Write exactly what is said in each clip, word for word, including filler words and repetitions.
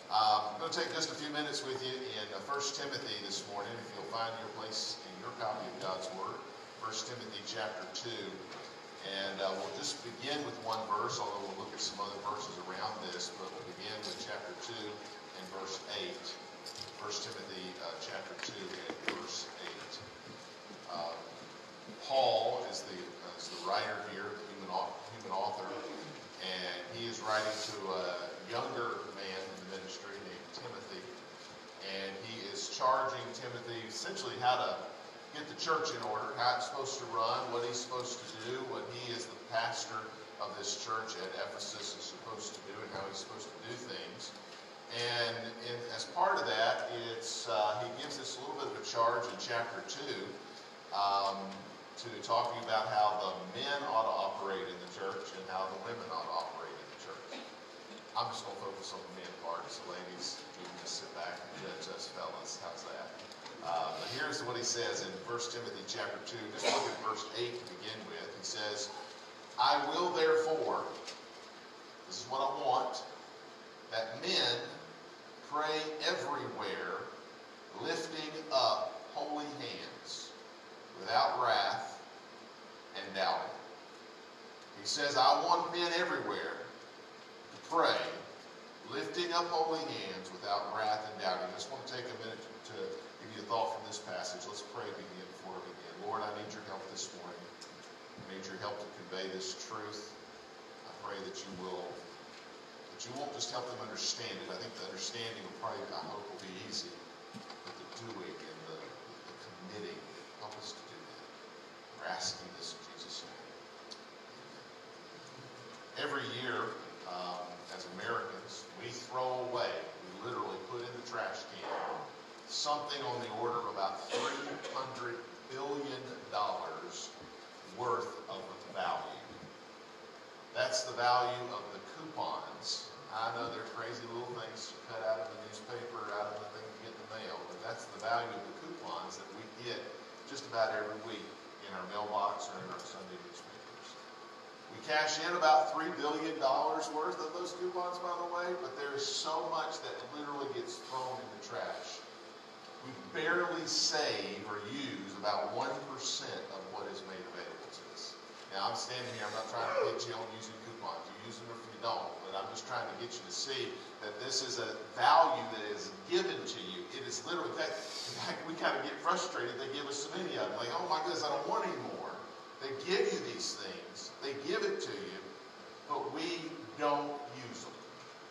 Um, I'm going to take just a few minutes with you in uh, First Timothy this morning, if you'll find your place in your copy of God's Word. First Timothy chapter two. And uh, we'll just begin with one verse, although we'll look at some other verses around this, but we'll begin with chapter two and verse eight. First Timothy uh, chapter two and verse eight. Uh, Paul is the, uh, is the writer here, the human, human author, and he is writing to a younger man in the ministry named Timothy, and he is charging Timothy essentially how to get the church in order, how it's supposed to run, what he's supposed to do, what he as the pastor of this church at Ephesus is supposed to do, and how he's supposed to do things. And in, as part of that, it's uh, he gives us a little bit of a charge in chapter two um, to talking about how the men ought to operate in the church and how the women ought to operate in the church. I'm just going to focus on the men part, so ladies, you can just sit back and judge us fellas. How's that? Uh, but here's what he says in First Timothy chapter two. Just look at verse eight to begin with. He says, I will therefore, this is what I want, that men pray everywhere, lifting up holy hands, without wrath and doubting. He says, I want men everywhere to pray, lifting up holy hands without wrath and doubting. I just want to take a minute to give you a thought from this passage. Let's pray begin before we begin. Lord, I need your help this morning. I need your help to convey this truth. I pray that you will, that you won't just help them understand it. I think the understanding will probably, I hope, will be easy. But the doing and the, the committing, help us to do that. We're asking this in Jesus' name. Every year, um, as Americans, we throw away, we literally put in the trash can, something on the order of about three hundred billion dollars worth of value. That's the value of the coupons. I know they're crazy little things cut out of the newspaper, out of the thing you get in the mail, but that's the value of the coupons that we get just about every week in our mailbox or in our Sunday newspapers. We cash in about three billion dollars worth of those coupons, by the way, but there's so much that literally gets thrown in the trash. We barely save or use about one percent of what is made available to us. Now, I'm standing here, I'm not trying to get you on using coupons. You use them if you don't, but I'm just trying to get you to see that this is a value that is given to you. It is literally, in fact, in fact we kind of get frustrated. They give us so many of them. Like, oh my goodness, I don't want any more. They give you these things. They give it to you, but we don't use them.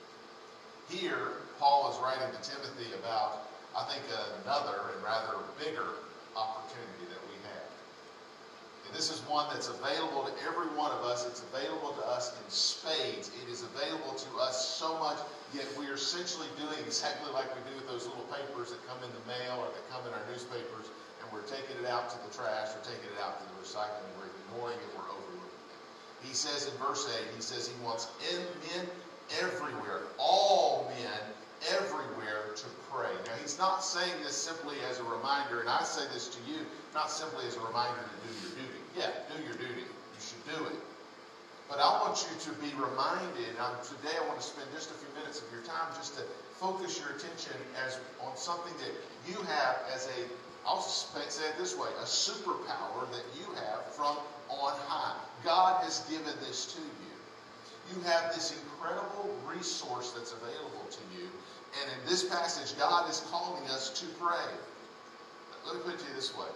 Here, Paul is writing to Timothy about, I think, another and rather bigger opportunity that we have. And this is one that's available to every one of us. It's available to us in spades. It is available to us so much, yet we are essentially doing exactly like we do with those little papers that come in the mail or that come in our newspapers, and we're taking it out to the trash or taking it out to the recycling. We're ignoring it. We're overlooking it. He says in verse eight, he says he wants men everywhere, all men everywhere to pray. Now, he's not saying this simply as a reminder, and I say this to you, not simply as a reminder to do your duty. Yeah, do your duty. You should do it. But I want you to be reminded, and today I want to spend just a few minutes of your time just to focus your attention as on something that you have as a, I'll say it this way, a superpower that you have from on high. God has given this to you. You have this incredible resource that's available to you. And in this passage, God is calling us to pray. Let me put it to you this way.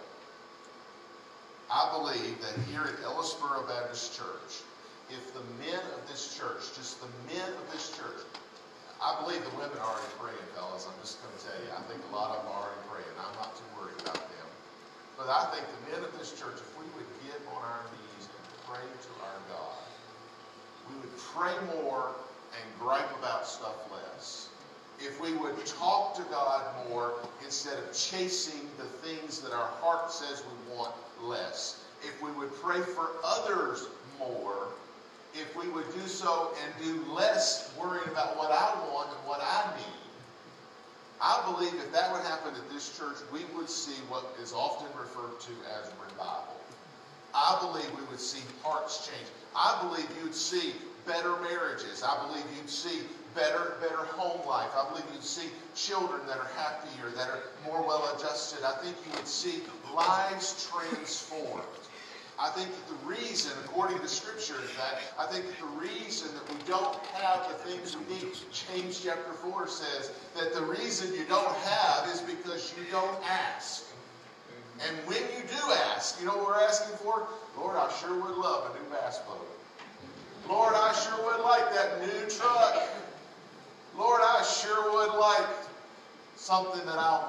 I believe that here at Ellisboro Baptist Church, if the men of this church, just the men of this church, I believe the women are already praying, fellas. I'm just going to tell you. I think a lot of them are already praying. I'm not too worried about them. But I think the men of this church, if we would get on our knees and pray to our God, we would pray more and gripe about stuff less. If we would talk to God more instead of chasing the things that our heart says we want less. If we would pray for others more. If we would do so and do less worrying about what I want and what I need. I believe if that would happen at this church, we would see what is often referred to as revival. I believe we would see hearts change. I believe you'd see better marriages. I believe you'd see better, better home life. I believe you'd see children that are happier, that are more well-adjusted. I think you would see lives transformed. I think that the reason, according to Scripture, in fact, I think that the reason that we don't have the things we need, James chapter four says that the reason you don't have is because you don't ask. And when you do ask, you know what we're asking for? Lord, I sure would love a new bass boat. Lord, I sure would like that new truck. Lord, I sure would like something that I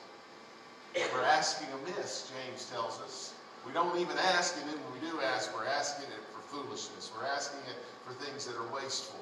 want. We're asking amiss, James tells us. We don't even ask it, and when we do ask, we're asking it for foolishness. We're asking it for things that are wasteful.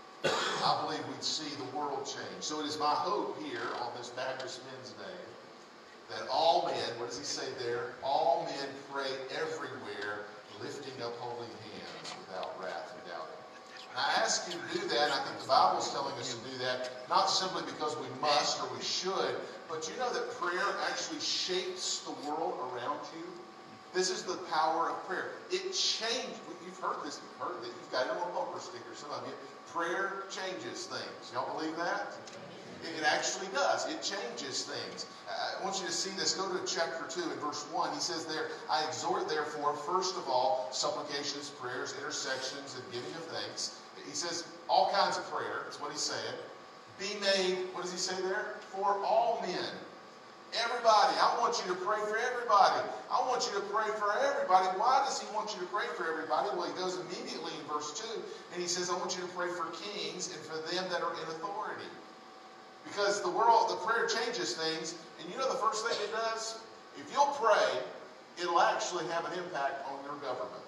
I believe we'd see the world change. So it is my hope here on this Baptist Men's Day that all men, what does he say there? All men pray everywhere, lifting up holy hands without wrath and doubting. And I ask you to do that, and I think the Bible is telling us to do that, not simply because we must or we should, but you know that prayer actually shapes the world around you. This is the power of prayer. It changed. You've heard this. You've heard that. You've got it on a bumper sticker, some of you. Prayer changes things. Y'all believe that? It actually does. It changes things. I want you to see this. Go to chapter two and verse one. He says there, I exhort therefore, first of all, supplications, prayers, intersections, and giving of thanks. He says all kinds of prayer. That's what he's saying. Be made, what does he say there? For all men. Everybody. I want you to pray for everybody. I want you to pray for everybody. Why does he want you to pray for everybody? Well, he goes immediately in verse two, and he says, I want you to pray for kings and for them that are in authority. Because the world, the prayer changes things, and you know the first thing it does? If you'll pray, it'll actually have an impact on your government.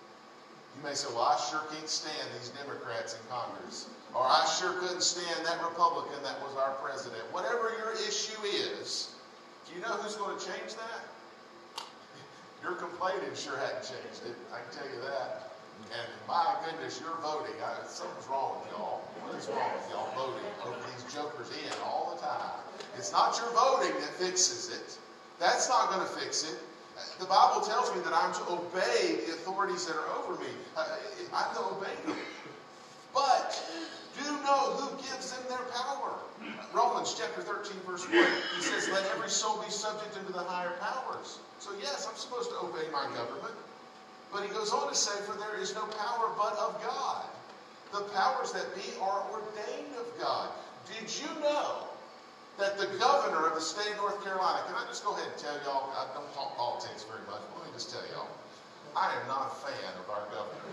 You may say, well, I sure can't stand these Democrats in Congress. Or I sure couldn't stand that Republican that was our president. Whatever your issue is, do you know who's going to change that? Your complaining sure hadn't changed it. I can tell you that. And my goodness, you're voting. I, something's wrong with y'all. What is wrong with y'all voting? Vote these jokers in all the time. It's not your voting that fixes it. That's not going to fix it. The Bible tells me that I'm to obey the authorities that are over me. I'm to obey them. But do know who gives them their power. Romans chapter thirteen, verse one, he says, let every soul be subject unto the higher powers. So yes, I'm supposed to obey my government. But he goes on to say, for there is no power but of God. The powers that be are ordained of God. Did you know that the governor of the state of North Carolina, can I just go ahead and tell y'all, I don't talk politics very much, but let me just tell y'all, I am not a fan of our governor.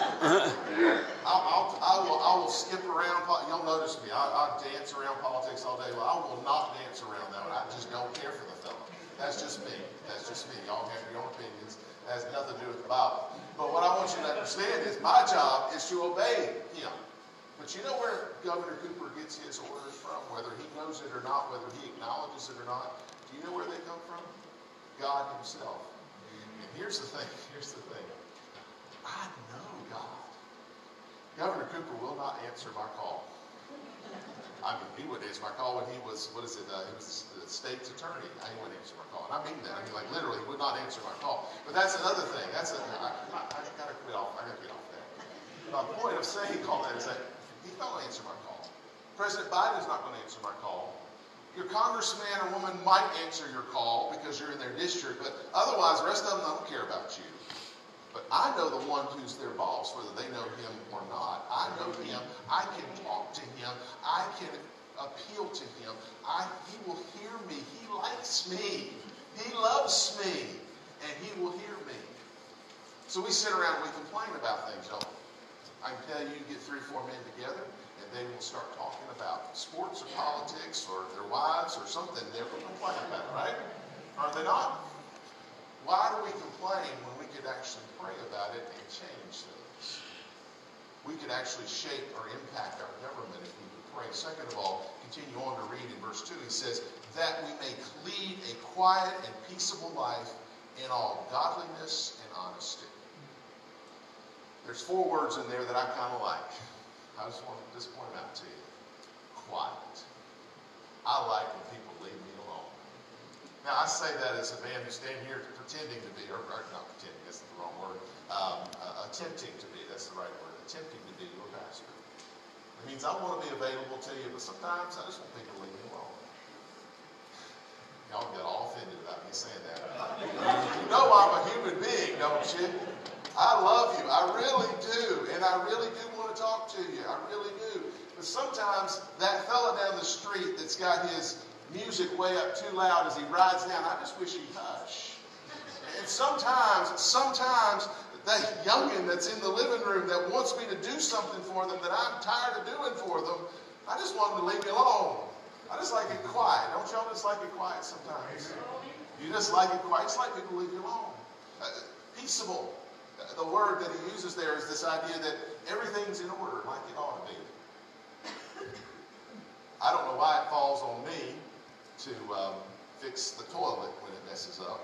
I'll, I'll, I, will, I will skip around, you'll notice me, I, I dance around politics all day long. I will not dance around that one. I just don't care for the fellow. That's just me. That's just me. Y'all have your own opinions. It has nothing to do with the Bible. But what I want you to understand is my job is to obey him. But you know where Governor Cooper gets his orders from, whether he knows it or not, whether he acknowledges it or not? Do you know where they come from? God himself. And here's the thing. Here's the thing. I know God. Governor Cooper will not answer my call. I mean, he would answer my call when he was, what is it, uh, he was the state's attorney. He wouldn't answer my call. And I mean that. I mean, like, literally, he would not answer my call. But that's another thing. That's a, I, I, I gotta quit off. I gotta get off that. My point of saying all that is that he's not going to answer my call. President Biden is not going to answer my call. Your congressman or woman might answer your call because you're in their district, but otherwise, the rest of them don't care about you. But I know the one who's their boss, whether they know him or not. I know him. I can talk to him. I can appeal to him. I, he will hear me. He likes me. He loves me. And he will hear me. So we sit around and we complain about things, don't we? I can tell you, you get three or four men together, and they will start talking about sports or politics or their wives or something. They will complain about it, right? Are they not? Why do we complain when we could actually pray about it and change things? We could actually shape or impact our government if we would pray. Second of all, continue on to read in verse two. He says, that we may lead a quiet and peaceable life in all godliness and honesty. There's four words in there that I kind of like. I just want to just point them out to you. Quiet. I like when people leave me alone. Now, I say that as a man who's standing here pretending to be, or, or not pretending, that's the wrong word, um, uh, attempting to be, that's the right word, attempting to be your pastor. It means I want to be available to you, but sometimes I just want people to leave me alone. Y'all get all offended about me saying that. You know I'm a human being, don't you? I love you. I really do. And I really do want to talk to you. I really do. But sometimes that fella down the street that's got his music way up too loud as he rides down, I just wish he'd hush. And sometimes, sometimes that youngin' that's in the living room that wants me to do something for them that I'm tired of doing for them, I just want them to leave me alone. I just like it quiet. Don't y'all just like it quiet sometimes? You just like it quiet. Just like people leave you alone. Uh, peaceable. The word that he uses there is this idea that everything's in order like it ought to be. I don't know why it falls on me to um, fix the toilet when it messes up.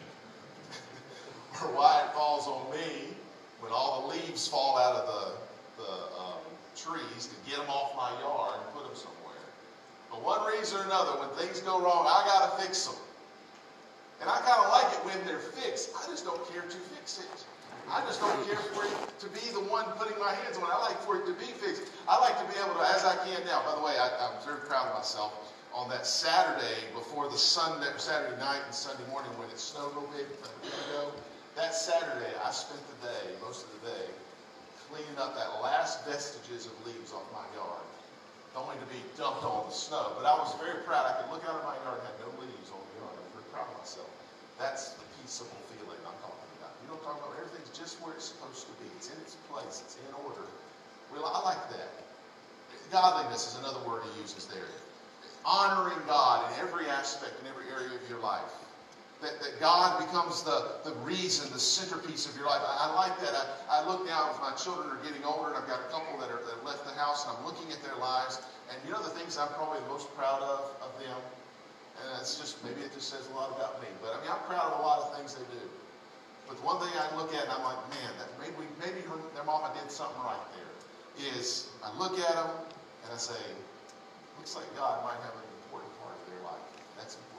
Or why it falls on me when all the leaves fall out of the, the um, trees to get them off my yard and put them somewhere. For one reason or another, when things go wrong, I got to fix them. And I kind of like it when they're fixed. I just don't care to fix it. I just don't care for it to be the one putting my hands on it. I like for it to be fixed. I like to be able to, as I can now. By the way, I, I'm very proud of myself. On that Saturday before the Sunday, Saturday night and Sunday morning when it snowed a little bit a week ago, that Saturday I spent the day, most of the day, cleaning up that last vestiges of leaves off my yard. Only to be dumped on the snow. But I was very proud. I could look out of my yard and had no leaves on the yard. I was very proud of myself. That's the peaceable feeling I'm talking about. You don't talk about everything's just where it's supposed to be. It's in its place. It's in order. Well, I like that. Godliness is another word he uses there. Honoring God in every aspect, in every area of your life. That, that God becomes the, the reason, the centerpiece of your life. I, I like that. I, I look now as my children are getting older, and I've got a couple that, are, that have left the house, and I'm looking at their lives. And you know the things I'm probably the most proud of, of them? And it's just, maybe it just says a lot about me. But I mean, I'm proud of a lot of things they do. But the one thing I look at, and I'm like, man, that maybe, maybe her, their mama did something right there, is I look at them, and I say, looks like God might have an important part of their life. That's important.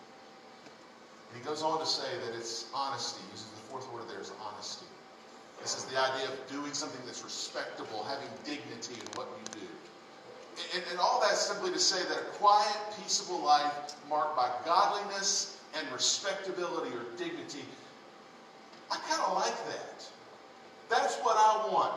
And he goes on to say that it's honesty. He uses the fourth word there is honesty. This is the idea of doing something that's respectable, having dignity in what you do. And, and all that's simply to say that a quiet, peaceable life marked by godliness and respectability or dignity, I kind of like that. That's what I want.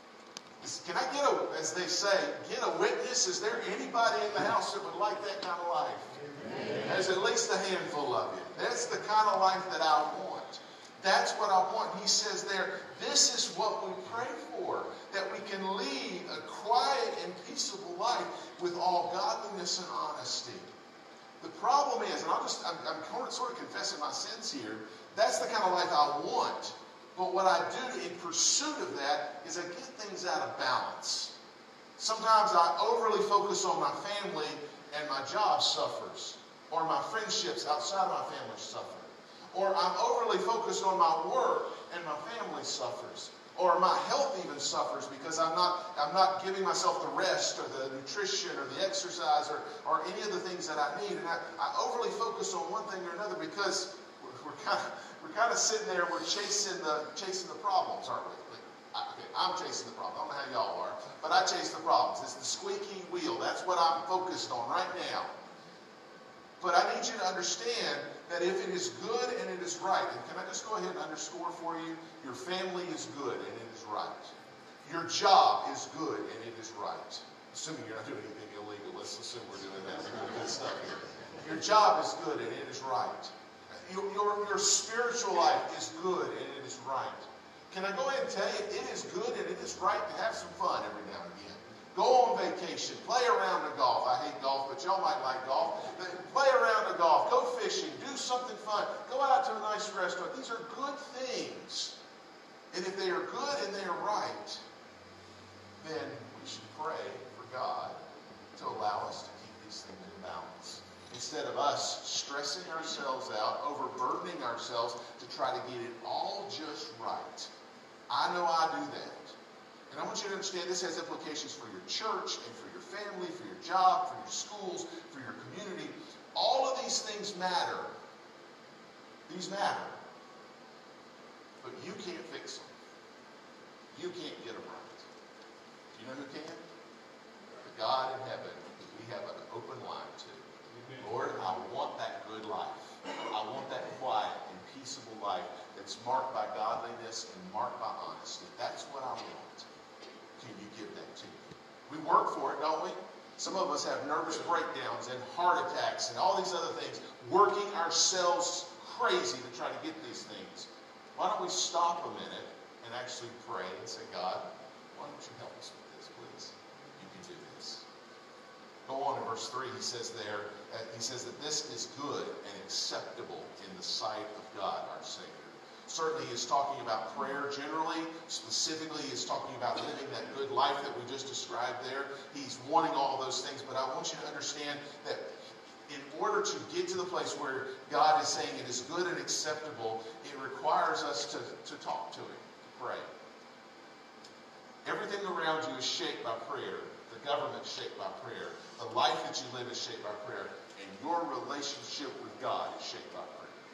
Can I get a, as they say, get a witness? Is there anybody in the house that would like that kind of life? There's at least a handful of you. That's the kind of life that I want. That's what I want. He says there, this is what we pray for, that we can lead a quiet and peaceable life with all godliness and honesty. The problem is, and I'll just, I'm, I'm sort of confessing my sins here, that's the kind of life I want. But what I do in pursuit of that is I get things out of balance. Sometimes I overly focus on my family and my job suffers. Or my friendships outside my family suffer. Or I'm overly focused on my work and my family suffers. Or my health even suffers because I'm not, I'm not giving myself the rest or the nutrition or the exercise or, or any of the things that I need. And I, I overly focus on one thing or another because we're, we're kind of we're kind of sitting there, we're chasing the chasing the problems, aren't we? I, okay, I'm chasing the problem. I don't know how y'all are, but I chase the problems. It's the squeaky wheel. That's what I'm focused on right now. But I need you to understand that if it is good and it is right, and can I just go ahead and underscore for you, your family is good and it is right. Your job is good and it is right. Assuming you're not doing anything illegal. Let's assume we're doing that. We're doing good stuff here. Your job is good and it is right. Your, your, your spiritual life is good and it is right. Can I go ahead and tell you, it is good and it is right to have some fun every now and again. Go on vacation. Play around the golf. I hate golf, but y'all might like golf. Play around the golf. Go fishing. Do something fun. Go out to a nice restaurant. These are good things. And if they are good and they are right, then we should pray for God to allow us to keep these things in balance. Instead of us stressing ourselves out, overburdening ourselves to try to get it all just right. I know I do that. And I want you to understand this has implications for your church and for your family, for your job, for your schools, for your community. All of these things matter. These matter. But you can't fix them. You can't get them right. Do you know who can? God in heaven that we have an open line to. Lord, I want that good life. I want that quiet and peaceable life that's marked by godliness and marked by honesty. That's what I want. Can you give that to me? We work for it, don't we? Some of us have nervous breakdowns and heart attacks and all these other things, working ourselves crazy to try to get these things. Why don't we stop a minute and actually pray and say, God, why don't you help us with this, please? You can do this. Go on in verse three, he says there, uh, he says that this is good and acceptable in the sight of God, our Savior. Certainly he is talking about prayer generally. Specifically, he is talking about living that good life that we just described there. He's wanting all those things, but I want you to understand that in order to get to the place where God is saying it is good and acceptable, it requires us to, to talk to him, to pray. Everything around you is shaped by prayer. The government is shaped by prayer. The life that you live is shaped by prayer. And your relationship with God is shaped by prayer.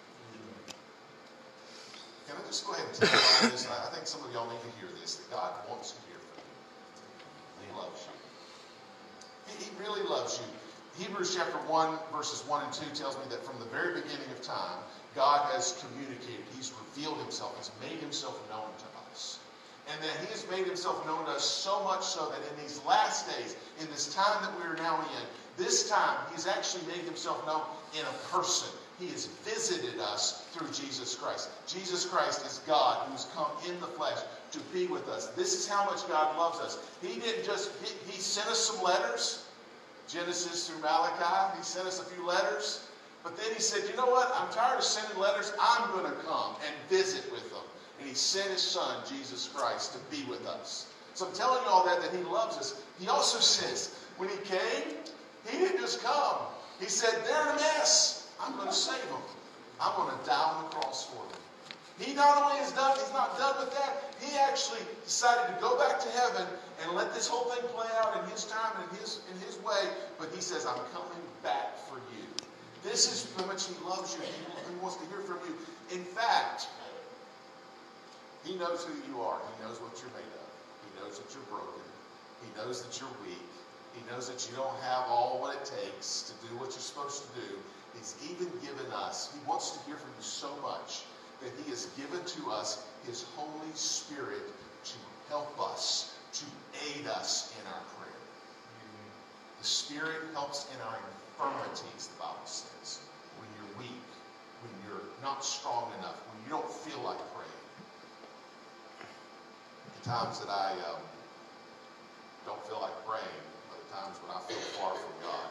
Can I just go ahead and tell you this? I think some of y'all need to hear this, that God wants to hear from you. He loves you. He, he really loves you. Hebrews chapter one, verses one and two tells me that from the very beginning of time, God has communicated. He's revealed himself. He's made himself known to us. And that he has made himself known to us so much so that in these last days, in this time that we are now in, this time he's actually made himself known in a person. He has visited us through Jesus Christ. Jesus Christ is God who's come in the flesh to be with us. This is how much God loves us. He didn't just, he, he sent us some letters, Genesis through Malachi. He sent us a few letters. But then he said, you know what? I'm tired of sending letters. I'm going to come and visit with them. And he sent his son, Jesus Christ, to be with us. So I'm telling you all that, that he loves us. He also says, when he came, he didn't just come. He said, they're in a mess. I'm going to save them. I'm going to die on the cross for them. He not only is done, he's not done with that. He actually decided to go back to heaven and let this whole thing play out in his time and in his, in his way. But he says, I'm coming back for you. This is how much he loves you. He, he wants to hear from you. In fact, he knows who you are. He knows what you're made of. He knows that you're broken. He knows that you're weak. He knows that you don't have all what it takes to do what you're supposed to do. He's even given us, he wants to hear from you so much that he has given to us his Holy Spirit to help us, to aid us in our prayer. The Spirit helps in our infirmities, the Bible says. When you're weak, when you're not strong enough, when you don't feel like praying. The times that I um, don't feel like praying are the times when I feel far from God.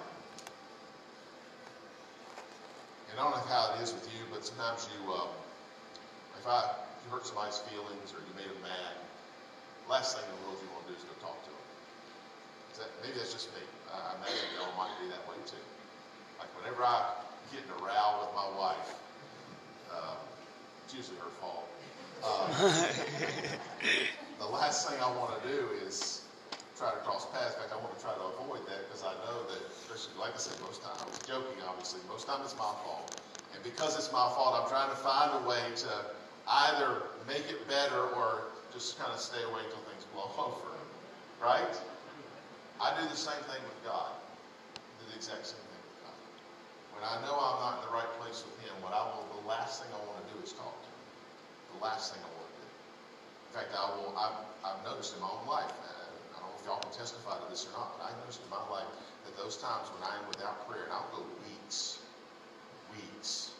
And I don't know how it is with you, but sometimes you, um, if I, if you hurt somebody's feelings or you made them mad, the last thing in the world you want to do is go talk to them. Is that, maybe that's just me. I imagine y'all might be that way too. Like whenever I get in a row with my wife, um, it's usually her fault. Um, the last thing I want to do is try to cross paths. In fact, I want to try to avoid that because I know that, especially like I said, most times, I was joking obviously, most times it's my fault. And because it's my fault, I'm trying to find a way to either make it better or just kind of stay away until things blow over. Right? I do the same thing with God. I do the exact same thing with God. When I know I'm not in the right place with him, what I will, the last thing I want to do is talk to him. The last thing I want to do. In fact, I will, I've, I've noticed in my own life, I don't know if y'all can testify to this or not, but I noticed in my life that those times when I am without prayer, and I'll go weeks, weeks,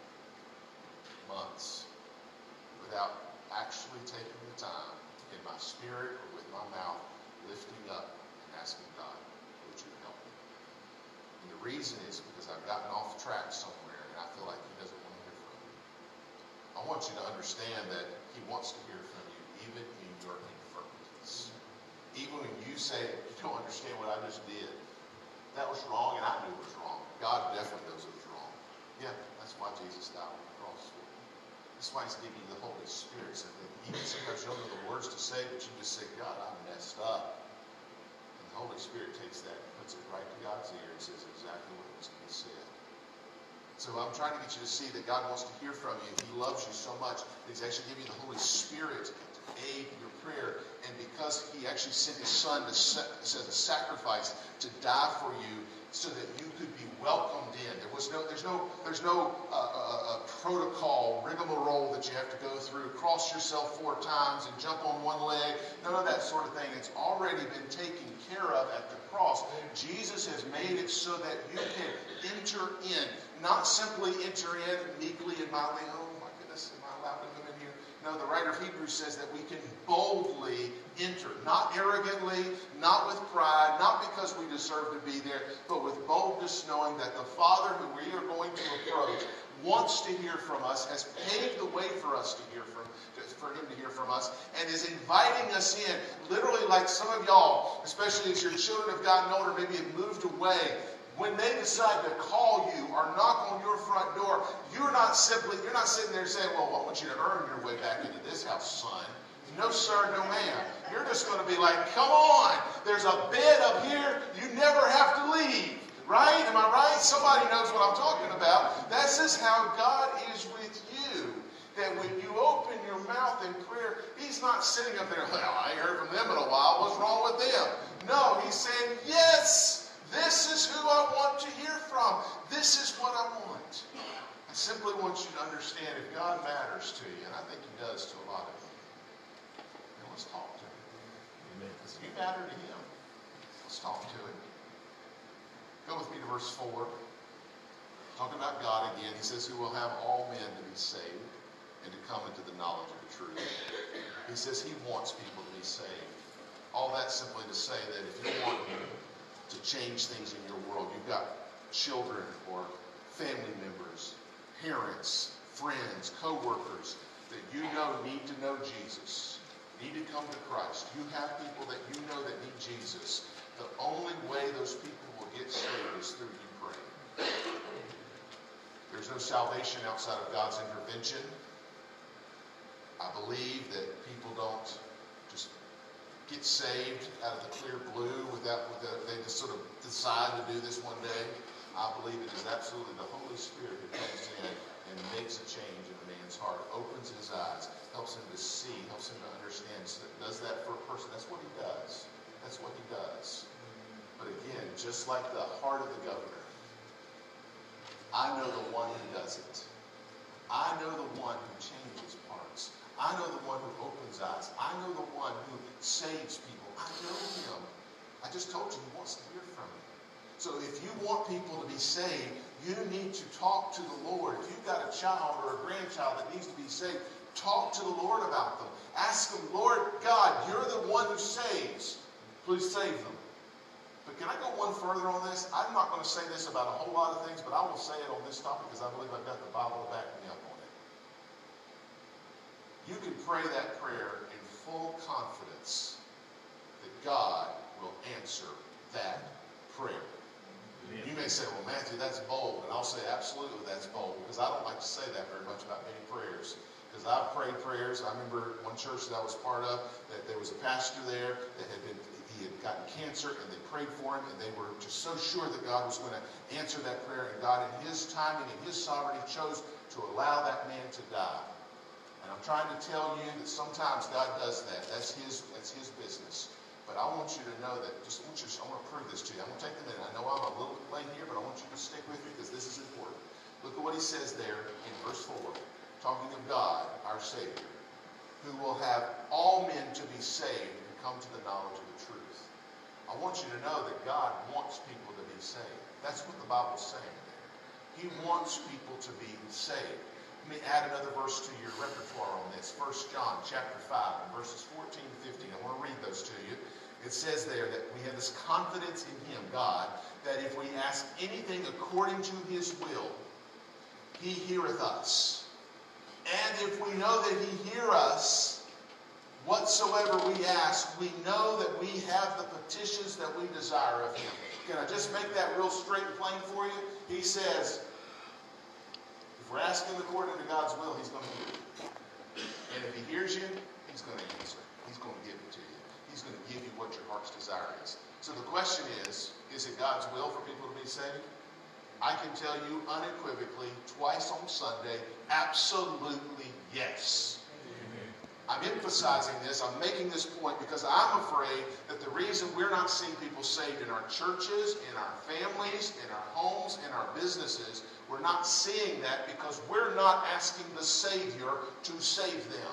months, without actually taking the time in my spirit or with my mouth, lifting up and asking God, would you help me? And the reason is because I've gotten off track somewhere and I feel like he doesn't want to hear from me. I want you to understand that he wants to hear from you even in your infirmities. Even when you say, you don't understand what I just did. That was wrong and I knew it was wrong. God definitely knows it was wrong. Yeah, that's why Jesus died on the cross for you. That's why he's giving you the Holy Spirit. So that even sometimes you don't know the words to say, but you just say, God, I messed up. And the Holy Spirit takes that and puts it right to God's ear and says exactly what needs to be said. So I'm trying to get you to see that God wants to hear from you. He loves you so much that he's actually giving you the Holy Spirit to aid your prayer. And because he actually sent his son to sa- as a sacrifice to die for you so that you could be welcomed in. There was no, there's no, there's no uh, uh, uh, protocol, rigmarole that you have to go through, cross yourself four times and jump on one leg, none of that sort of thing. It's already been taken care of at the cross. Jesus has made it so that you can enter in, not simply enter in meekly and mildly. Oh my goodness, am I allowed to come in here? No, the writer of Hebrews says that we can boldly enter, not arrogantly, not with pride, not because we deserve to be there, but with boldness, knowing that the Father who we are going to approach wants to hear from us, has paved the way for us to hear from, for him to hear from us, and is inviting us in. Literally, like some of y'all, especially as your children have gotten older, maybe have moved away. When they decide to call you or knock on your front door, you're not simply, you're not sitting there saying, well, I want you to earn your way back into this house, son. No, sir, no, ma'am. You're just going to be like, come on, there's a bed up here. You never have to leave. Right? Am I right? Somebody knows what I'm talking about. This is how God is with you. That when you open your mouth in prayer, he's not sitting up there, well, I ain't heard from them in a while. What's wrong with them? No, he's saying, yes, this is who I want to hear from. This is what I want. I simply want you to understand if God matters to you, and I think he does to a lot of you, then let's talk to him. Amen. Because if you matter to him, let's talk to him. Go with me to verse four. Talking about God again. He says, who will have all men to be saved and to come into the knowledge of the truth. He says he wants people to be saved. All that simply to say that if you want to change things in your world, you've got children or family members, parents, friends, co-workers that you know need to know Jesus, need to come to Christ. You have people that you know that need Jesus. The only way those people will get saved is through you praying. There's no salvation outside of God's intervention. I believe that people don't just get saved out of the clear blue without, without they just sort of decide to do this one day. I believe it is absolutely the Holy Spirit who comes in and makes a change in a man's heart, opens his eyes, helps him to see, helps him to understand. So that does that for a person. That's what he does. That's what he does. But again, just like the heart of the governor, I know the one who does it. I know the one who changes hearts. I know the one who opens eyes. I know the one who saves people. I know him. I just told you he wants to hear from you. So if you want people to be saved, you need to talk to the Lord. If you've got a child or a grandchild that needs to be saved, talk to the Lord about them. Ask them, Lord God, you're the one who saves. Please save them. But can I go one further on this? I'm not going to say this about a whole lot of things, but I will say it on this topic because I believe I've got the Bible to back me up on it. You can pray that prayer in full confidence that God will answer that prayer. Amen. You may say, well, Matthew, that's bold. And I'll say, absolutely, that's bold. Because I don't like to say that very much about many prayers. Because I've prayed prayers. I remember one church that I was part of, that there was a pastor there that had been, he had gotten cancer, and they prayed for him, and they were just so sure that God was going to answer that prayer. And God, in his timing and his sovereignty, chose to allow that man to die. And I'm trying to tell you that sometimes God does that. That's his, that's his business. But I want you to know that, just I want, you, I want to prove this to you. I'm going to take the minute. I know I'm a little late here, but I want you to stick with me because this is important. Look at what he says there in verse four, talking of God, our Savior, who will have all men to be saved and come to the knowledge of the truth. I want you to know that God wants people to be saved. That's what the Bible's saying there. He wants people to be saved. Let me add another verse to your repertoire on this. First John chapter five, verses fourteen to fifteen. I want to read those to you. It says there that we have this confidence in him, God, that if we ask anything according to his will, he heareth us. And if we know that he hear us, whatsoever we ask, we know that we have the petitions that we desire of him. Can I just make that real straight and plain for you? He says, if we're asking according to God's will, he's going to hear you. And if he hears you, he's going to answer. He's going to give it to you. He's going to give you what your heart's desire is. So the question is, is it God's will for people to be saved? I can tell you unequivocally, twice on Sunday, absolutely yes. Amen. I'm emphasizing this, I'm making this point because I'm afraid that the reason we're not seeing people saved in our churches, in our families, in our homes, in our businesses, we're not seeing that because we're not asking the Savior to save them.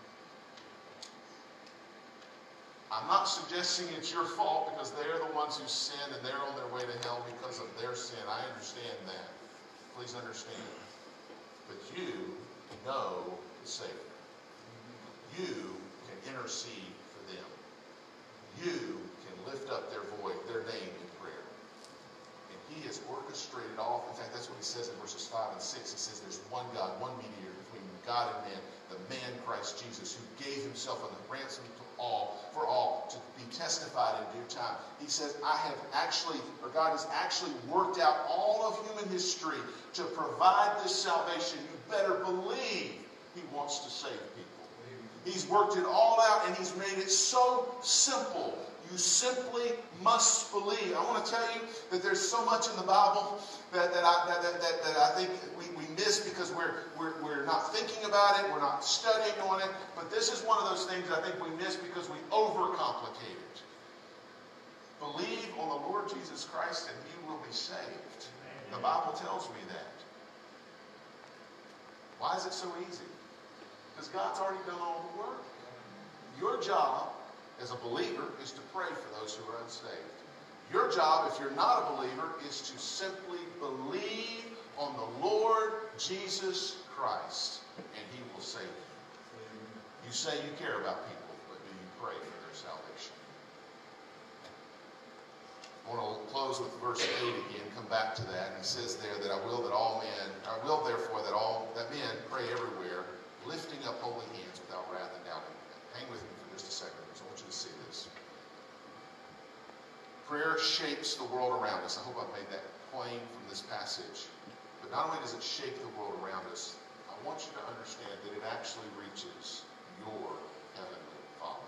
I'm not suggesting it's your fault because they're the ones who sin and they're on their way to hell because of their sin. I understand that. Please understand. But you know the Savior. You can intercede for them. You can lift up their voice, their name in prayer. And He has orchestrated all. In fact, that's what He says in verses five and six. He says there's one God, one mediator between God and man, the man Christ Jesus, who gave Himself on the ransom to all, for all, to be testified in due time. He says, I have actually, or God has actually worked out all of human history to provide this salvation. You better believe He wants to save people. He's worked it all out and He's made it so simple. You simply must believe. I want to tell you that there's so much in the Bible that, that, I, that, that, that I think we, we miss because we're, we're, we're not thinking about it, we're not studying on it. But this is one of those things that I think we miss because we overcomplicate it. Believe on the Lord Jesus Christ and you will be saved. The Bible tells me that. Why is it so easy? Because God's already done all the work. Your job as a believer is to pray for those who are unsaved. Your job, if you're not a believer, is to simply believe on the Lord Jesus Christ, and He will save you. You say you care about people, but do you pray for their salvation? I want to close with verse eight again, come back to that. And He says there that I will that all men, I will therefore that all that men pray everywhere, lifting up holy hands without wrath and doubting. Hang with me for just a second, because I want you to see this. Prayer shapes the world around us. I hope I've made that plain from this passage. But not only does it shape the world around us, I want you to understand that it actually reaches your heavenly Father.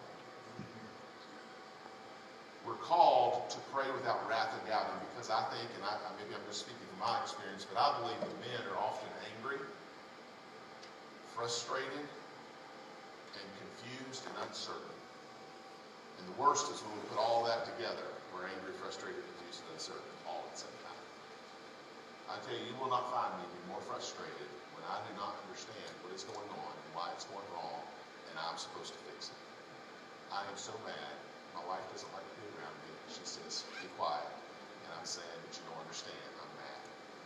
We're called to pray without wrath and doubting because I think, and I, maybe I'm just speaking from my experience, but I believe that men are often angry, frustrated, and confused and uncertain. And the worst is when we put all that together. We're angry, frustrated, confused, and uncertain all at the same time. I tell you, you will not find me be more frustrated when I do not understand what is going on and why it's going wrong, and I'm supposed to fix it. I am so mad. My wife doesn't like to be around me. She says, be quiet. And I'm saying, but you don't understand. I'm mad.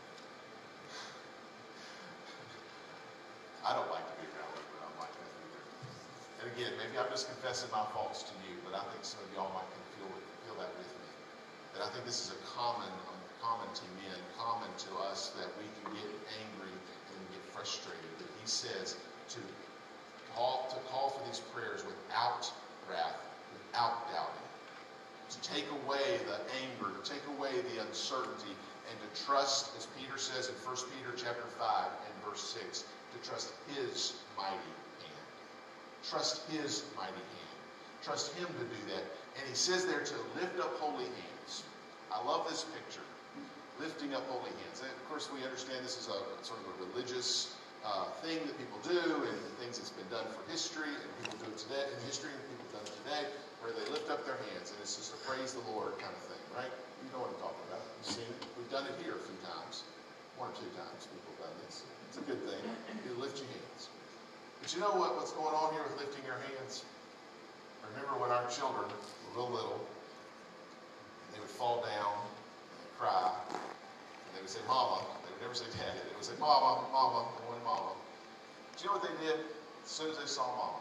I don't like to be around me, but I'm like that either. And again, maybe I'm just confessing my faults to you, but I think some of y'all might can feel, feel that with me. That I think this is a common, um, common to men, common to us, that we can get angry and we get frustrated. But He says to call, to call for these prayers without wrath, without doubting. To take away the anger, to take away the uncertainty, and to trust, as Peter says in First Peter chapter five and verse six, to trust His mighty hand. Trust His mighty hand. Trust Him to do that. And He says there to lift up holy hands. I love this picture. Lifting up holy hands. And of course, we understand this is a sort of a religious uh, thing that people do, and things that's been done for history, and people do it today in history, and people have done it today, where they lift up their hands, and it's just a praise the Lord kind of thing, right? You know what I'm talking about. You've seen it. We've done it here a few times. One or two times people have done this. It's a good thing. You lift your hands. But you know what, what's going on here with lifting your hands? I remember when our children were real little, they would fall down and cry, and they would say, Mama. They would never say Daddy. They would say, Mama, Mama, I want Mama. Do you know what they did as soon as they saw Mama?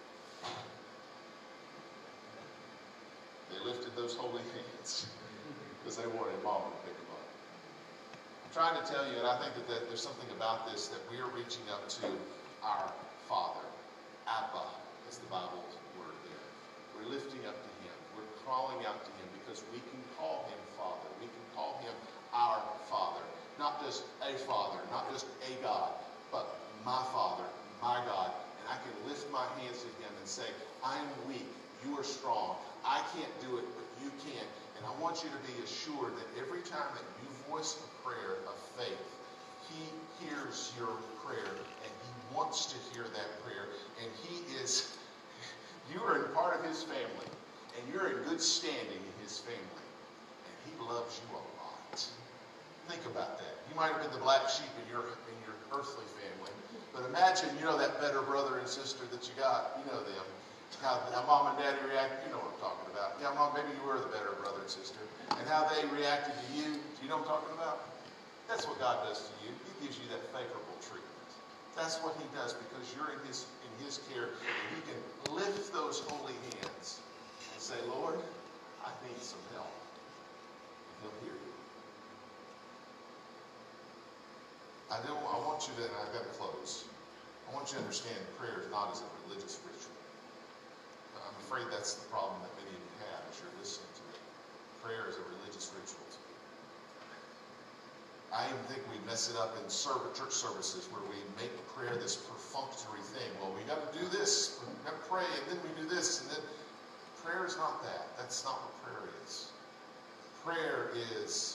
They lifted those holy hands because they wanted Mama to pick them up. I'm trying to tell you, and I think that, that there's something about this, that we are reaching up to our Father. Abba is the Bible word there. We're lifting up to Him. We're crawling out to Him because we can call Him Father. We can call Him our Father. Not just a Father, not just a God, but my Father, my God. And I can lift my hands to Him and say, I am weak. You are strong. I can't do it, but you can. And I want you to be assured that every time that you voice a prayer of faith, He hears your prayer, and He wants to hear that prayer. And He is You are a part of his family, and you're in good standing in his family, and he loves you a lot. Think about that. You might have been the black sheep in your in your earthly family, but imagine, you know, that better brother and sister that you got. You know them. How, how mom and daddy react. You know what I'm talking about. Yeah, mom, maybe you were the better brother and sister, and how they reacted to you. Do you know what I'm talking about? That's what God does to you. He gives you that favorable treatment. That's what he does because you're in his in his care, and he can lift those holy hands and say, Lord, I need some help. And he'll hear you. I do. I want you to, and I've got to close. I want you to understand prayer is not as a religious ritual. I'm afraid that's the problem that many of you have as you're listening to me. Prayer is a religious ritual to you. I even think we mess it up in service, church services where we make prayer this perfunctory thing. Well, we got to do this, we got to pray, and then we do this, and then prayer is not that. That's not what prayer is. Prayer is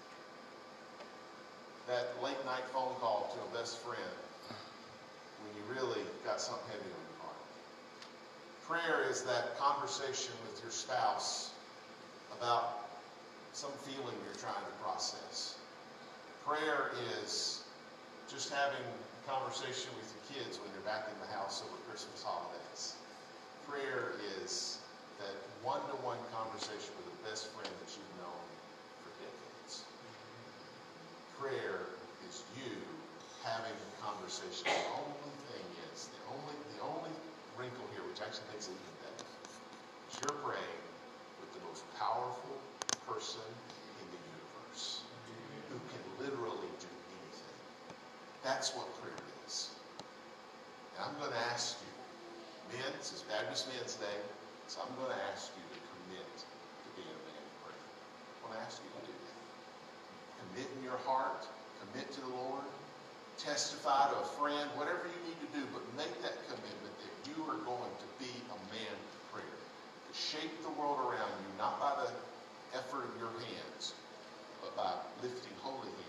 that late night phone call to a best friend when you really got something heavy on your heart. Prayer is that conversation with your spouse about some feeling you're trying to process. Prayer is just having a conversation with your kids when they're back in the house over Christmas holidays. Prayer is that one-to-one conversation with a best friend that you've known for decades. Prayer is you having a conversation. The only thing is, the only, the only wrinkle here, which actually makes it even better, is you're praying with the most powerful person in the universe who can literally do anything. That's what prayer is. And I'm going to ask you, men, this is Baptist Men's Day, so I'm going to ask you to commit to being a man of prayer. I want to ask you to do that. Commit in your heart, commit to the Lord, testify to a friend, whatever you need to do, but make that commitment that you are going to be a man of prayer. To shape the world around you, not by the effort of your hands, but by lifting holy hands